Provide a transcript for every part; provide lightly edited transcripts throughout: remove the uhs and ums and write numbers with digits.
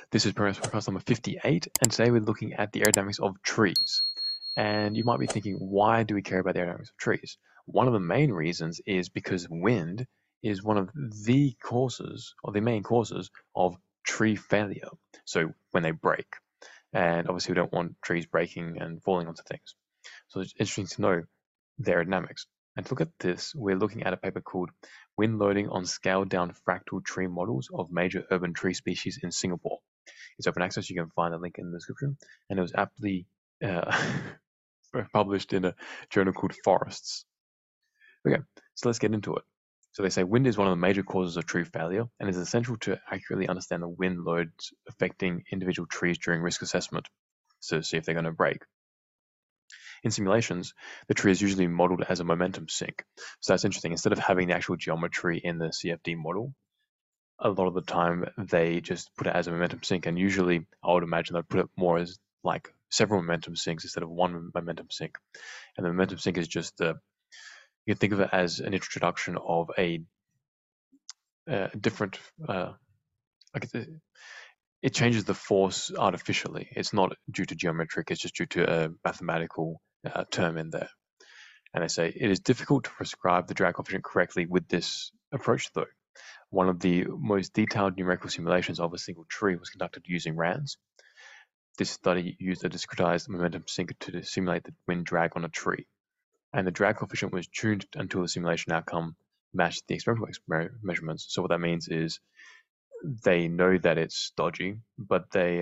This is Progress Podcast number 58, and today we're looking at the aerodynamics of trees. And you might be thinking, why do we care about the aerodynamics of trees? One of the main reasons is because wind is one of the causes, or the main causes, of tree failure. So when they break, and obviously we don't want trees breaking and falling onto things. So it's interesting to know the aerodynamics. And to look at this, we're looking at a paper called Wind Loading on Scaled Down Fractal Tree Models of Major Urban Tree Species in Singapore. It's open access. You can find a link in the description. And it was aptly uh, published in a journal called Forests. Okay, so let's get into it. So they say wind is one of the major causes of tree failure and is essential to accurately understand the wind loads affecting individual trees during risk assessment to see if they're going to break. In simulations, the tree is usually modeled as a momentum sink. So that's interesting. Instead of having the actual geometry in the CFD model, a lot of the time they just put it as a momentum sink, and usually I would imagine they'd put it more as like several momentum sinks instead of one momentum sink. And the momentum sink is just you can think of it as an introduction of a different like it changes the force artificially. It's not due to geometric, it's just due to a mathematical term in there. And they say it is difficult to prescribe the drag coefficient correctly with this approach, though. One of the most detailed numerical simulations of a single tree was conducted using RANS. This study used a discretized momentum sink to simulate the wind drag on a tree, and the drag coefficient was tuned until the simulation outcome matched the experimental measurements. So what that means is they know that it's dodgy, but they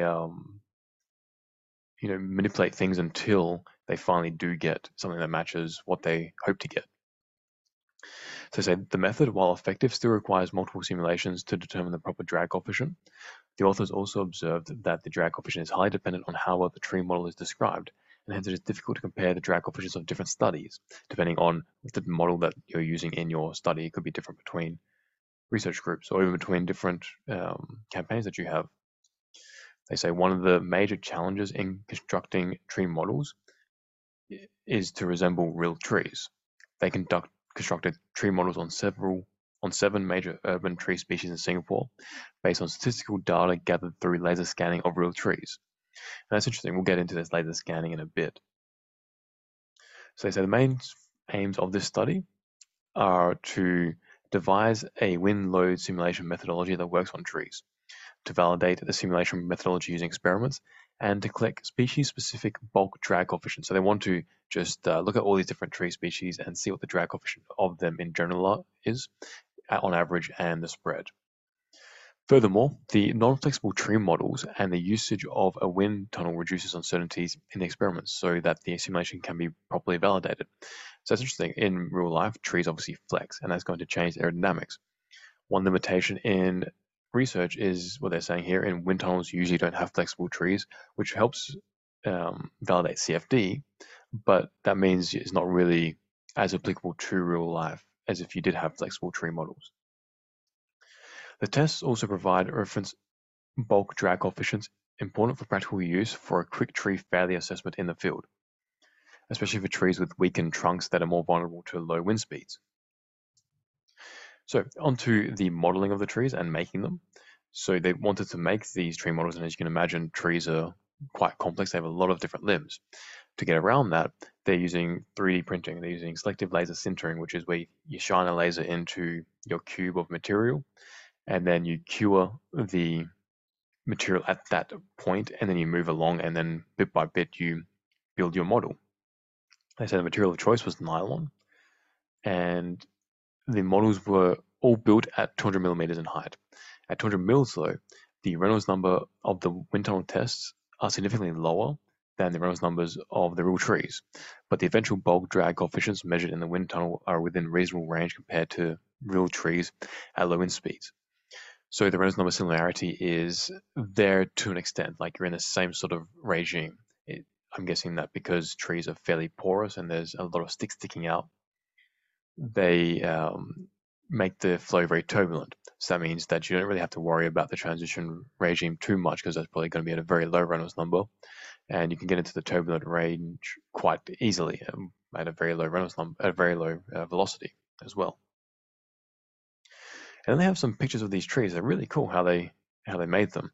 manipulate things until they finally do get something that matches what they hope to get. So say the method, while effective, still requires multiple simulations to determine the proper drag coefficient. The authors also observed that the drag coefficient is highly dependent on how well the tree model is described, and hence it is difficult to compare the drag coefficients of different studies, depending on the model that you're using in your study. It could be different between research groups or even between different campaigns that you have. They say one of the major challenges in constructing tree models is to resemble real trees. They constructed tree models on 7 major urban tree species in Singapore based on statistical data gathered through laser scanning of real trees. And that's interesting. We'll get into this laser scanning in a bit. So they say the main aims of this study are to devise a wind load simulation methodology that works on trees, to validate the simulation methodology using experiments, and to collect species-specific bulk drag coefficients. So they want to just look at all these different tree species and see what the drag coefficient of them in general is on average and the spread. Furthermore, the non-flexible tree models and the usage of a wind tunnel reduces uncertainties in the experiments so that the simulation can be properly validated. So that's interesting. In real life, trees obviously flex, and that's going to change aerodynamics. One limitation in research is what they're saying here. In wind tunnels, you usually don't have flexible trees, which helps validate CFD, but that means it's not really as applicable to real life as if you did have flexible tree models. The tests also provide reference bulk drag coefficients important for practical use for a quick tree failure assessment in the field, especially for trees with weakened trunks that are more vulnerable to low wind speeds. So onto the modeling of the trees and making them. So they wanted to make these tree models, and as you can imagine, trees are quite complex. They have a lot of different limbs. To get around that, they're using 3D printing. They're using selective laser sintering, which is where you shine a laser into your cube of material, and then you cure the material at that point, and then you move along, and then bit by bit you build your model. They said the material of choice was nylon, and the models were all built at 200 millimeters in height. At 200 mils, though, the Reynolds number of the wind tunnel tests are significantly lower than the Reynolds numbers of the real trees, but the eventual bulk drag coefficients measured in the wind tunnel are within reasonable range compared to real trees at low wind speeds. So the Reynolds number similarity is there to an extent, like you're in the same sort of regime. I'm guessing that because trees are fairly porous and there's a lot of sticks sticking out, they make the flow very turbulent. So that means that you don't really have to worry about the transition regime too much because that's probably going to be at a very low Reynolds number, and you can get into the turbulent range quite easily at a very low Reynolds number, at a very low velocity as well. And then they have some pictures of these trees. They're really cool how they made them.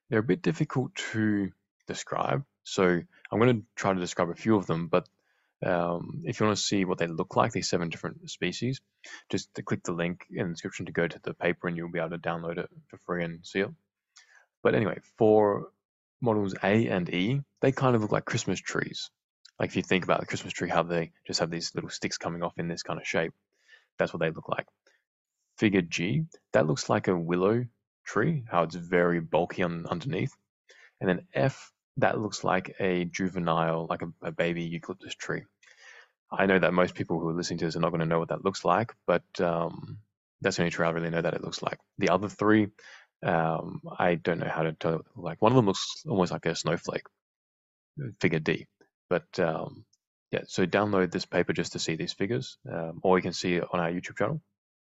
They're a bit difficult to describe, so I'm going to try to describe a few of them, but if you want to see what they look like, these 7 different species, just to click the link in the description to go to the paper and you'll be able to download it for free and see it. But anyway, for models A and E, they kind of look like Christmas trees. Like if you think about the Christmas tree, how they just have these little sticks coming off in this kind of shape. That's what they look like. Figure G, that looks like a willow tree, how it's very bulky underneath. And then F, that looks like a juvenile, like a baby eucalyptus tree. I know that most people who are listening to this are not going to know what that looks like, but that's the only tree I really know that it looks like. The other 3, I don't know how to tell it. Like one of them looks almost like a snowflake, figure D. But yeah, so download this paper just to see these figures, or you can see it on our YouTube channel.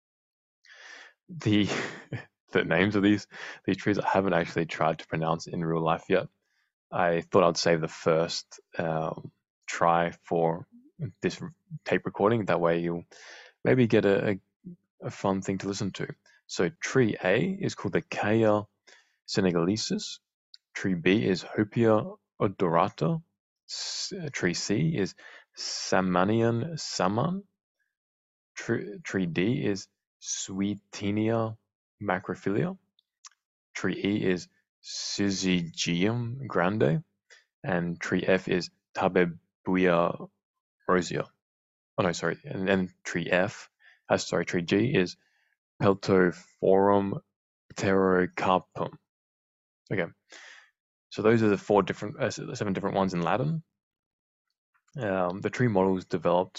The the names of these trees I haven't actually tried to pronounce in real life yet. I thought I'd save the first try for this tape recording. That way you'll maybe get a fun thing to listen to. So tree A is called the Kea senegalesis. Tree B is Hopia odorata. Tree C is Sammanian saman. Tree D is Sweetenia macrophylla. Tree E is Syzygium grande. And tree F is Tabebuia rosea. Oh no, sorry. And then tree tree G is Peltophorum pterocarpum. Okay, so those are the 7 different ones in Latin. The tree models development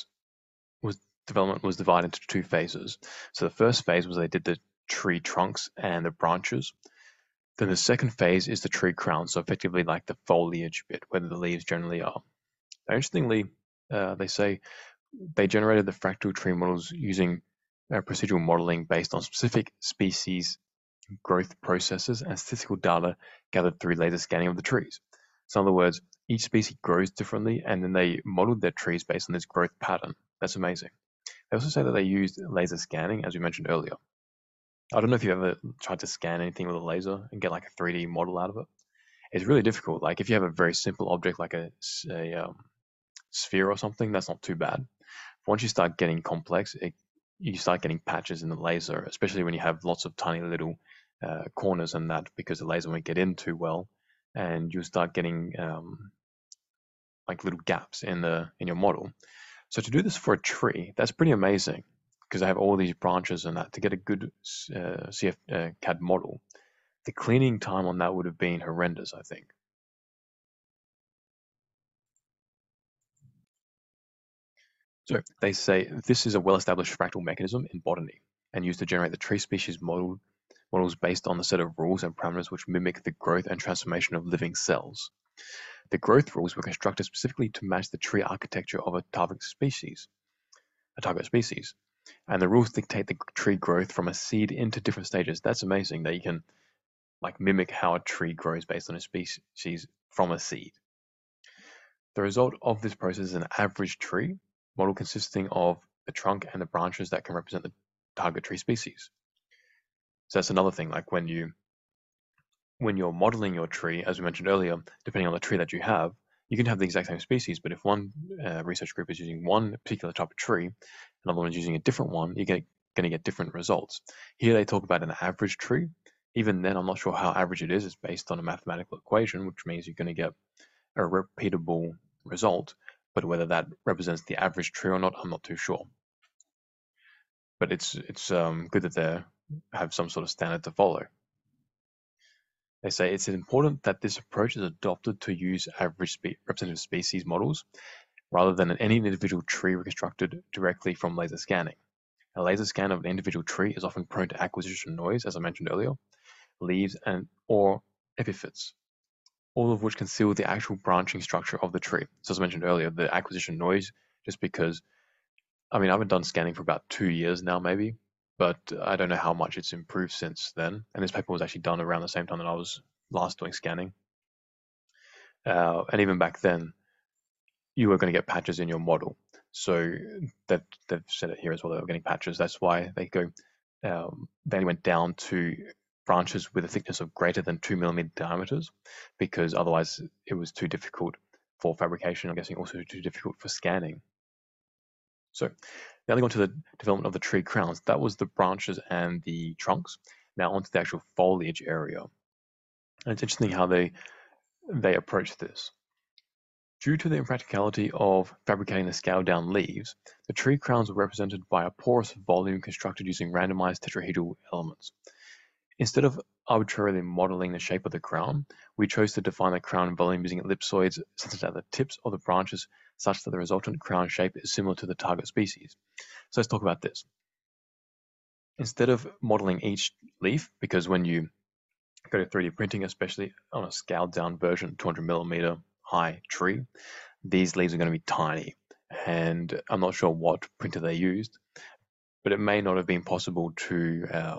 was divided into 2 phases. So the first phase was they did the tree trunks and the branches. Then the second phase is the tree crown, so effectively like the foliage bit where the leaves generally are. Now, interestingly, they say they generated the fractal tree models using procedural modeling based on specific species growth processes and statistical data gathered through laser scanning of the trees. So in other words, each species grows differently, and then they modeled their trees based on this growth pattern. That's amazing. They also say that they used laser scanning, as we mentioned earlier. I don't know if you've ever tried to scan anything with a laser and get like a 3D model out of it. It's really difficult. Like if you have a very simple object like a sphere or something, that's not too bad. Once you start getting complex, you start getting patches in the laser, especially when you have lots of tiny little corners and that, because the laser won't get in too well, and you start getting like little gaps in your model. So to do this for a tree, that's pretty amazing because I have all these branches and that to get a good CAD model. The cleaning time on that would have been horrendous, I think. So they say this is a well-established fractal mechanism in botany and used to generate the tree species models based on the set of rules and parameters which mimic the growth and transformation of living cells. The growth rules were constructed specifically to match the tree architecture of a target species, and the rules dictate the tree growth from a seed into different stages. That's amazing that you can like mimic how a tree grows based on a species from a seed. The result of this process is an average tree model consisting of the trunk and the branches that can represent the target tree species. So that's another thing, like when you're modeling your tree, as we mentioned earlier, depending on the tree that you have, you can have the exact same species, but if one research group is using one particular type of tree, another one is using a different one, you're going to get different results. Here they talk about an average tree. Even then, I'm not sure how average it is. It's based on a mathematical equation, which means you're going to get a repeatable result, but whether that represents the average tree or not, I'm not too sure. But it's good that they have some sort of standard to follow. They say it's important that this approach is adopted to use average representative species models rather than any individual tree reconstructed directly from laser scanning. A laser scan of an individual tree is often prone to acquisition noise, as I mentioned earlier, leaves or epiphytes, all of which conceal the actual branching structure of the tree. So as I mentioned earlier, the acquisition noise, just because, I mean, I haven't done scanning for about 2 years now, maybe, but I don't know how much it's improved since then. And this paper was actually done around the same time that I was last doing scanning. And even back then, you were going to get patches in your model. So they've said it here as well, they were getting patches. That's why they went down to branches with a thickness of greater than 2 millimeter diameters, because otherwise it was too difficult for fabrication. I'm guessing also too difficult for scanning. So now they go on to the development of the tree crowns. That was the branches and the trunks. Now onto the actual foliage area. And it's interesting how they approach this. Due to the impracticality of fabricating the scaled-down leaves, the tree crowns were represented by a porous volume constructed using randomized tetrahedral elements. Instead of arbitrarily modeling the shape of the crown, we chose to define the crown volume using ellipsoids centered at the tips of the branches such that the resultant crown shape is similar to the target species. So let's talk about this. Instead of modeling each leaf, because when you go to 3D printing, especially on a scaled down version, 200 millimeter high tree, these leaves are going to be tiny. And I'm not sure what printer they used, but it may not have been possible to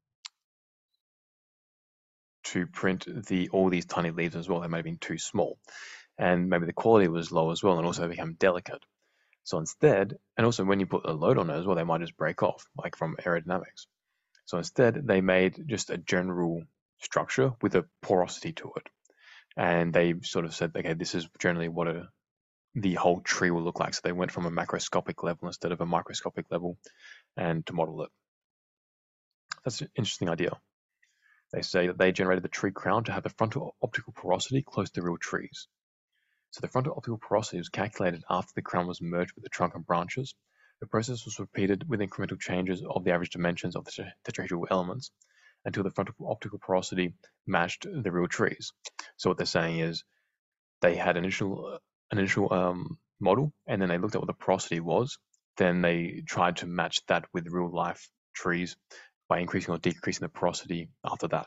print all these tiny leaves as well. They may have been too small, and maybe the quality was low as well, and also become delicate. So instead, and also when you put a load on it as well, they might just break off, like from aerodynamics. So instead, they made just a general structure with a porosity to it, and they sort of said, okay, this is generally what the whole tree will look like. So they went from a macroscopic level instead of a microscopic level, and to model it. That's an interesting idea. They say that they generated the tree crown to have the frontal optical porosity close to real trees. So the frontal optical porosity was calculated after the crown was merged with the trunk and branches. The process was repeated with incremental changes of the average dimensions of the tetrahedral elements until the frontal optical porosity matched the real trees. So what they're saying is they had an initial model, and then they looked at what the porosity was. Then they tried to match that with real life trees by increasing or decreasing the porosity after that.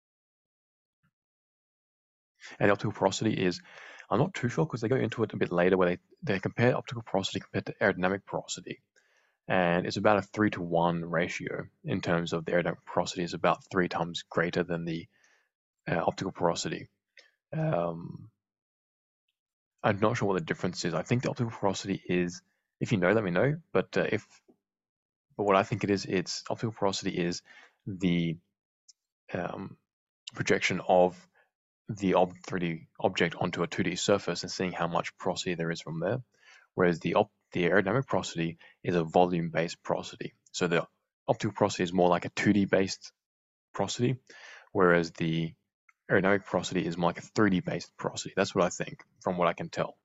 And the optical porosity is, I'm not too sure because they go into it a bit later where they compare optical porosity compared to aerodynamic porosity. And it's about a 3-to-1 ratio in terms of the aerodynamic porosity is about 3 times greater than the optical porosity. I'm not sure what the difference is. I think the optical porosity is, if you know, let me know. But what I think it is, it's optical porosity is the projection of the 3D object onto a 2D surface and seeing how much porosity there is from there. Whereas the aerodynamic porosity is a volume-based porosity. So the optical porosity is more like a 2D-based porosity, whereas the aerodynamic porosity is more like a 3D-based porosity. That's what I think, from what I can tell.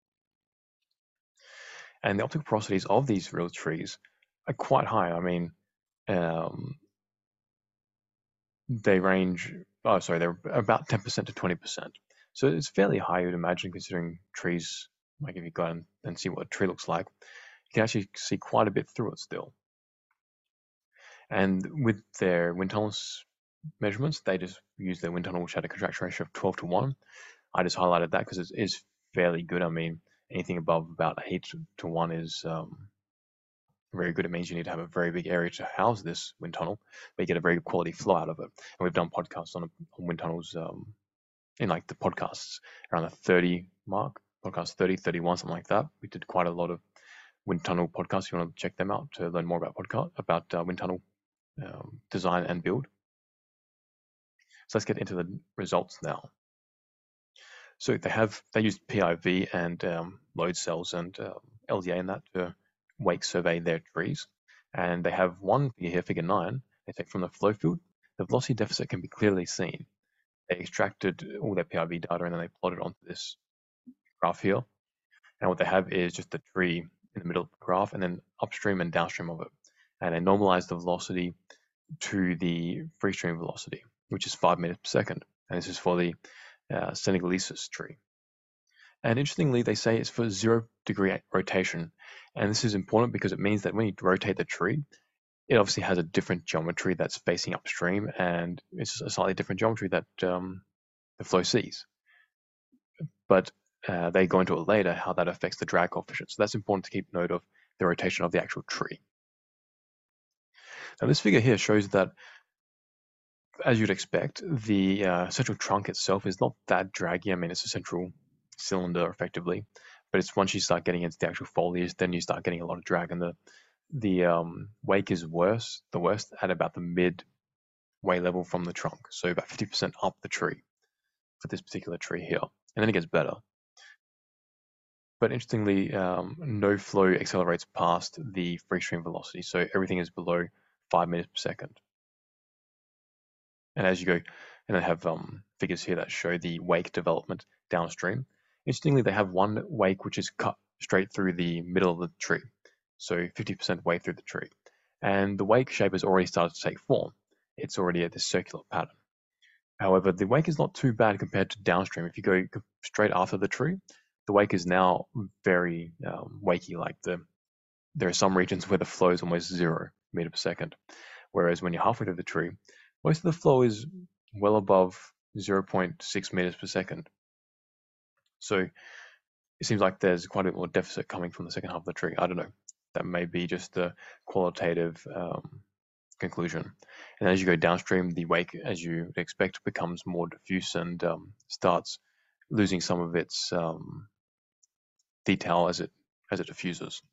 And the optical porosities of these real trees are quite high. I mean, they range, they're about 10% to 20%. So it's fairly high, you'd imagine, considering trees, like if you go and see what a tree looks like, you can actually see quite a bit through it still. And with their wind tunnels measurements, they just use their wind tunnel, which had a contraction ratio of 12-to-1. I just highlighted that because it is fairly good. I mean, anything above about 8-to-1 is very good. It means you need to have a very big area to house this wind tunnel, but you get a very good quality flow out of it. And we've done podcasts on wind tunnels in like the podcasts around the 30 mark, podcast 30, 31, something like that. We did quite a lot of wind tunnel podcasts. If you want to check them out to learn more about wind tunnel design and build. So let's get into the results now. So they used PIV and load cells and LDA in that to wake survey their trees. And they have one figure here, figure 9. They take from the flow field. The velocity deficit can be clearly seen. They extracted all their PIV data and then they plotted onto this graph here. And what they have is just the tree in the middle of the graph and then upstream and downstream of it. And they normalize the velocity to the free stream velocity, which is 5 meters per second. And this is for the Senegalensis tree. And interestingly, they say it's for 0-degree rotation. And this is important because it means that when you rotate the tree, it obviously has a different geometry that's facing upstream, and it's a slightly different geometry that the flow sees. But they go into it later, how that affects the drag coefficient. So that's important to keep note of the rotation of the actual tree. Now this figure here shows that, as you'd expect, the central trunk itself is not that draggy. I mean, it's a central cylinder effectively, but it's once you start getting into the actual foliage, then you start getting a lot of drag, and the wake is the worst at about the mid way level from the trunk, so about 50% up the tree for this particular tree here, and then it gets better. But interestingly, no flow accelerates past the free stream velocity, so everything is below 5 meters per second. And as you go, and I have figures here that show the wake development downstream. Interestingly, they have one wake which is cut straight through the middle of the tree, so 50% way through the tree. And the wake shape has already started to take form. It's already at this circular pattern. However, the wake is not too bad compared to downstream. If you go straight after the tree, the wake is now very wakey. Like there are some regions where the flow is almost 0 meter per second, whereas when you're halfway through the tree, most of the flow is well above 0.6 meters per second. So it seems like there's quite a bit more deficit coming from the second half of the tree. I don't know. That may be just a qualitative conclusion. And as you go downstream, the wake, as you would expect, becomes more diffuse and starts losing some of its detail as it diffuses.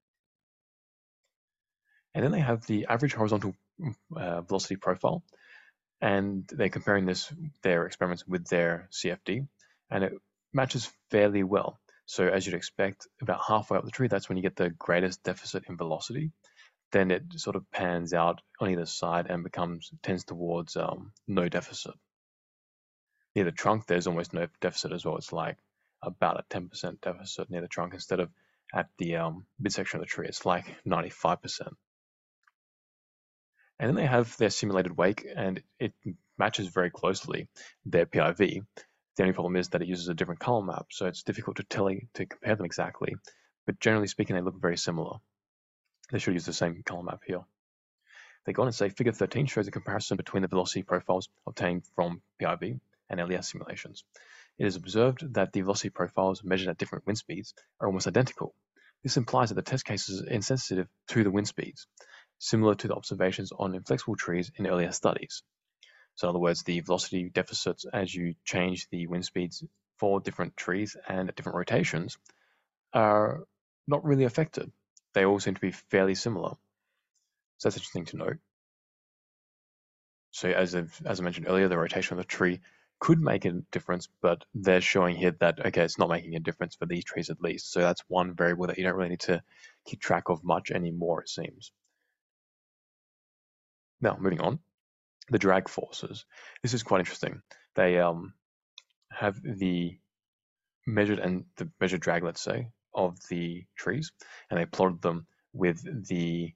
And then they have the average horizontal velocity profile, and they're comparing their experiments with their CFD, and it matches fairly well. So as you'd expect, about halfway up the tree, that's when you get the greatest deficit in velocity. Then it sort of pans out on either side and tends towards no deficit. Near the trunk, there's almost no deficit as well. It's like about a 10% deficit near the trunk instead of at the midsection of the tree. It's like 95%. And then they have their simulated wake, and it matches very closely their PIV. The only problem is that it uses a different color map, so it's difficult to compare them exactly. But generally speaking, they look very similar. They should use the same color map here. They go on and say Figure 13 shows a comparison between the velocity profiles obtained from PIV and LES simulations. It is observed that the velocity profiles measured at different wind speeds are almost identical. This implies that the test case is insensitive to the wind speeds, similar to the observations on inflexible trees in earlier studies. So in other words, the velocity deficits as you change the wind speeds for different trees and at different rotations are not really affected. They all seem to be fairly similar. So that's interesting to note. So as I mentioned earlier, the rotation of the tree could make a difference, but they're showing here that, okay, it's not making a difference for these trees at least. So that's one variable that you don't really need to keep track of much anymore, it seems. Now, moving on, the drag forces. This is quite interesting. They have the measured drag, let's say, of the trees, and they plotted them with the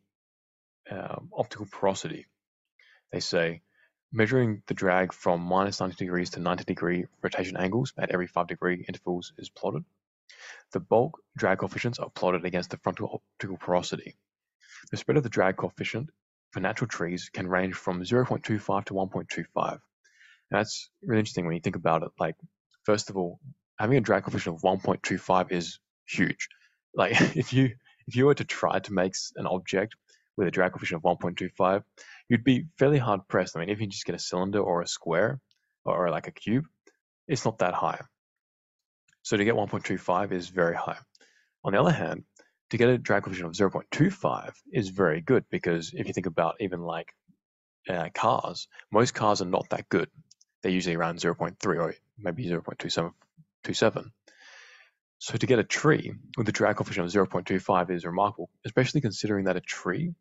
optical porosity. They say measuring the drag from minus 90 degrees to 90-degree rotation angles at every 5-degree intervals is plotted. The bulk drag coefficients are plotted against the frontal optical porosity. The spread of the drag coefficient for natural trees can range from 0.25 to 1.25. And that's really interesting when you think about it. Like, first of all, having a drag coefficient of 1.25 is huge. Like, if you were to try to make an object with a drag coefficient of 1.25, you'd be fairly hard pressed. I mean, if you just get a cylinder or a square or like a cube, it's not that high. So to get 1.25 is very high. On the other hand, to get a drag coefficient of 0.25 is very good, because if you think about even like cars, most cars are not that good. They're usually around 0.3 or maybe 0.27. So to get a tree with a drag coefficient of 0.25 is remarkable, especially considering that a tree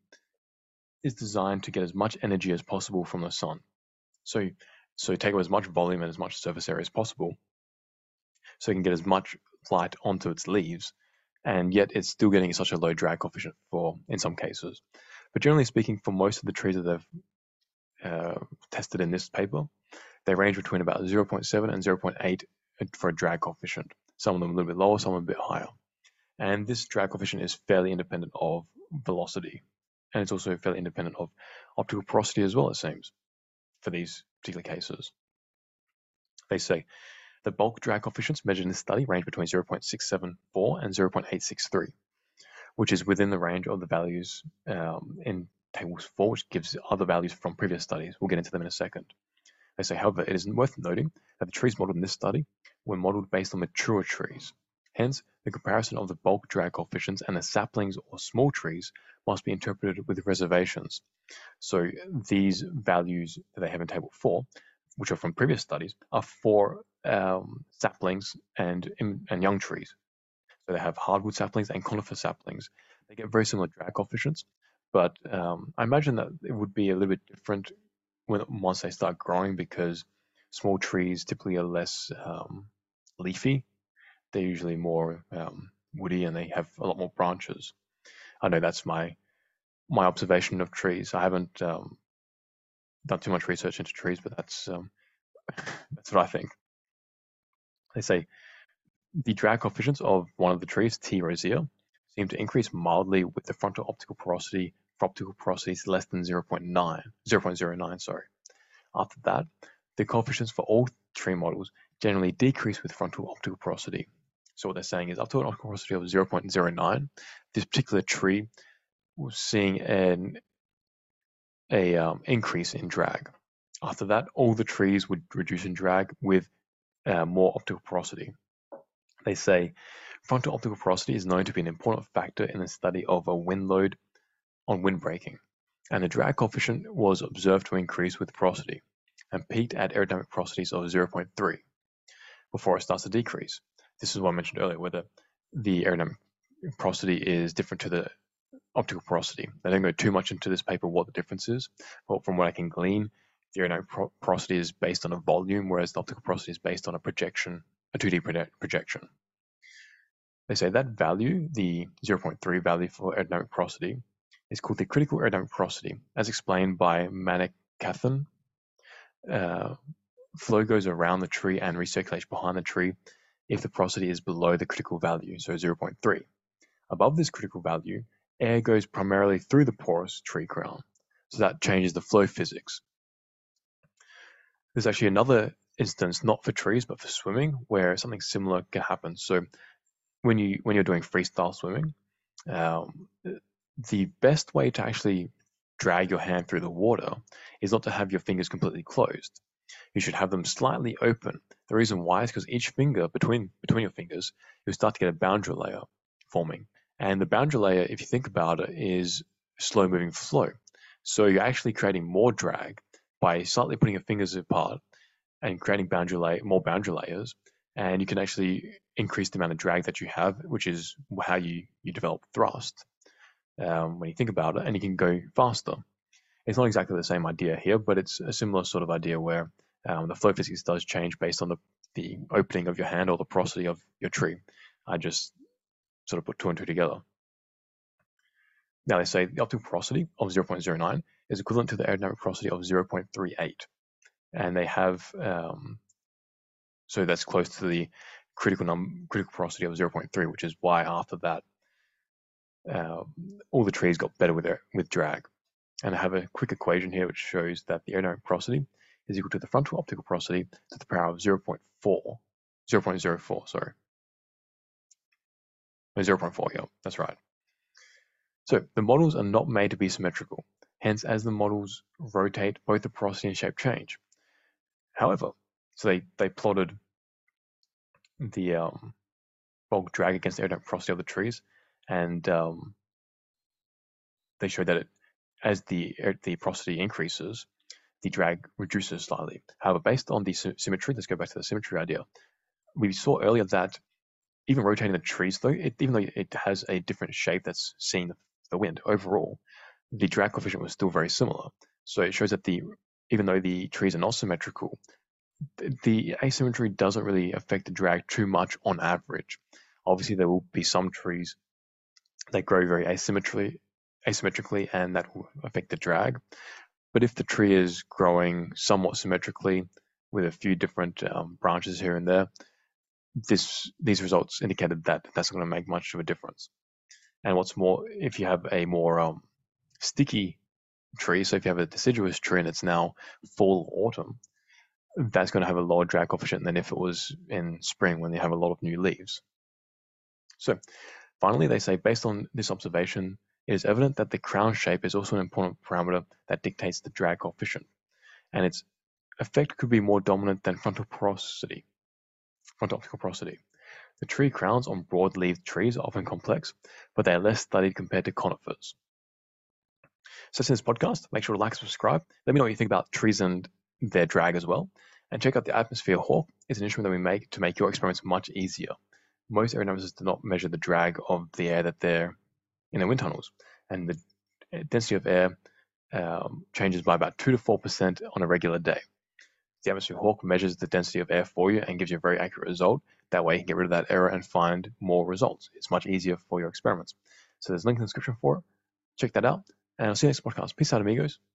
is designed to get as much energy as possible from the sun. So take up as much volume and as much surface area as possible, so it can get as much light onto its leaves, and yet it's still getting such a low drag coefficient in some cases. But generally speaking, for most of the trees that they've tested in this paper, they range between about 0.7 and 0.8 for a drag coefficient. Some of them a little bit lower, some a bit higher. And this drag coefficient is fairly independent of velocity. And it's also fairly independent of optical porosity as well, it seems, for these particular cases. They say the bulk drag coefficients measured in this study range between 0.674 and 0.863, which is within the range of the values in tables 4, which gives other values from previous studies. We'll get into them in a second. They say, however, it is worth noting that the trees modeled in this study were modeled based on mature trees. Hence, The comparison of the bulk drag coefficients and the saplings or small trees must be interpreted with reservations. So these values that they have in table 4, which are from previous studies, are for saplings and young trees. So they have hardwood saplings and conifer saplings. They get very similar drag coefficients, but I imagine that it would be a little bit different once they start growing, because small trees typically are less leafy. They're usually more woody, and they have a lot more branches. I know that's my observation of trees. I haven't done too much research into trees, but that's what I think. They say the drag coefficients of one of the trees, T. rosea, seem to increase mildly with the frontal optical porosity for optical porosities less than 0.09. Sorry. After that, the coefficients for all tree models generally decrease with frontal optical porosity. So what they're saying is up to an optical porosity of 0.09, this particular tree was seeing an increase in drag. After that, all the trees would reduce in drag with more optical porosity. They say frontal optical porosity is known to be an important factor in the study of a wind load on windbreaking, and the drag coefficient was observed to increase with porosity and peaked at aerodynamic porosities of 0.3 before it starts to decrease. This is what I mentioned earlier, whether the aerodynamic porosity is different to the optical porosity. I don't go too much into this paper what the difference is, but from what I can glean, the aerodynamic porosity is based on a volume, whereas the optical porosity is based on a projection, a 2D projection. They say that value, the 0.3 value for aerodynamic porosity, is called the critical aerodynamic porosity, as explained by Manikathan. Flow goes around the tree and recirculates behind the tree if the porosity is below the critical value, so 0.3. Above this critical value, air goes primarily through the porous tree crown, so that changes the flow physics. There's actually another instance, not for trees, but for swimming, where something similar can happen. So when you're doing freestyle swimming, the best way to actually drag your hand through the water is not to have your fingers completely closed. You should have them slightly open. The reason why is because each finger, between your fingers, you'll start to get a boundary layer forming. And the boundary layer, if you think about it, is slow moving flow. So you're actually creating more drag by slightly putting your fingers apart and creating more boundary layers. And you can actually increase the amount of drag that you have, which is how you develop thrust when you think about it, and you can go faster. It's not exactly the same idea here, but it's a similar sort of idea where the flow physics does change based on the opening of your hand or the porosity of your tree. I just sort of put two and two together. Now they say the optical porosity of 0.09 is equivalent to the aerodynamic porosity of 0.38. And they have, so that's close to the critical porosity of 0.3, which is why after that, all the trees got better with drag. And I have a quick equation here which shows that the aerodynamic porosity is equal to the frontal optical porosity to the power of 0.04, sorry. 0.4, yeah, that's right. So the models are not made to be symmetrical. Hence, as the models rotate, both the porosity and shape change. However, so they plotted the bulk drag against the aerodynamic porosity of the trees, and they showed that as the porosity increases, the drag reduces slightly. However, based on the symmetry, let's go back to the symmetry idea. We saw earlier that even rotating the trees, though, even though it has a different shape that's seeing the wind, overall, the drag coefficient was still very similar. So it shows that even though the trees are not symmetrical, the asymmetry doesn't really affect the drag too much on average. Obviously, there will be some trees that grow very asymmetrically, and that will affect the drag. But if the tree is growing somewhat symmetrically with a few different branches here and there, these results indicated that that's not going to make much of a difference. And what's more, if you have a more sticky tree, so if you have a deciduous tree and it's now fall or autumn, that's going to have a lower drag coefficient than if it was in spring when you have a lot of new leaves. So finally, they say, based on this observation, it is evident that the crown shape is also an important parameter that dictates the drag coefficient, and its effect could be more dominant than frontal optical porosity. The tree crowns on broad-leaved trees are often complex, but they are less studied compared to conifers. So that's this podcast. Make sure to like and subscribe. Let me know what you think about trees and their drag as well. And check out the Atmosphere Hawk. It's an instrument that we make to make your experiments much easier. Most aeronautics do not measure the drag of the air that they're in the wind tunnels, and the density of air changes by about 2 to 4% on a regular day. The Atmosphere Hawk measures the density of air for you and gives you a very accurate result. That way you can get rid of that error and find more results. It's much easier for your experiments. So there's a link in the description for it. Check that out, and I'll see you next podcast. Peace out, amigos.